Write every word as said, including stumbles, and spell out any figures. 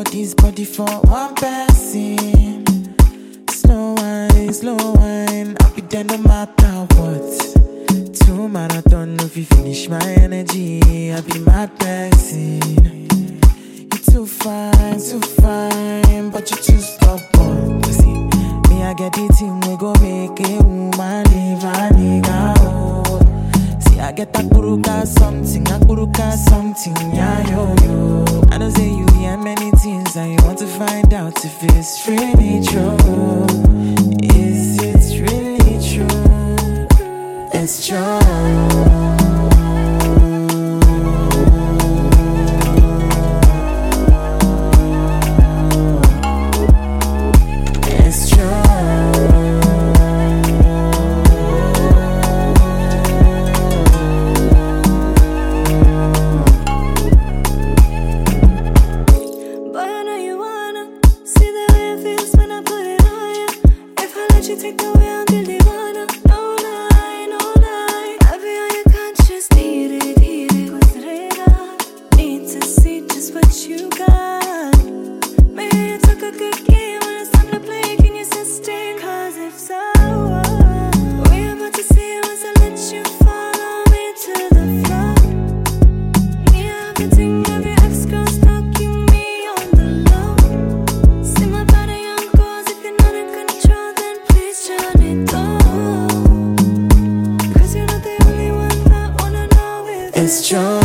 all this body for one person. Slow wine, slow wine, I'll be there no matter what. Two marathon, if you finish my energy, I'll be my person. You're too fine, too fine, but you're too stubborn. You see, me I get the thing we go make a woman leave a nigga. Oh. See, I get that buruka something, a buruka something, yeah yo yo. I know say you hear many things and you want to find out if it's really true. Is it really true? It's true. Take the way I'm the divana. No lie, no lie. I be on your conscious. Need it, need it, what's it? Need to see just what you got. Maybe you took a good game when it's time to play. Can you sustain? Cause if so, we about to see once I let you follow me to the floor. Me, I've been thinking of your ex-girl stalking me on the low. See my body on goals. If you're not in control, then turn it on. Cause you're not the only one that wanna know if it's true.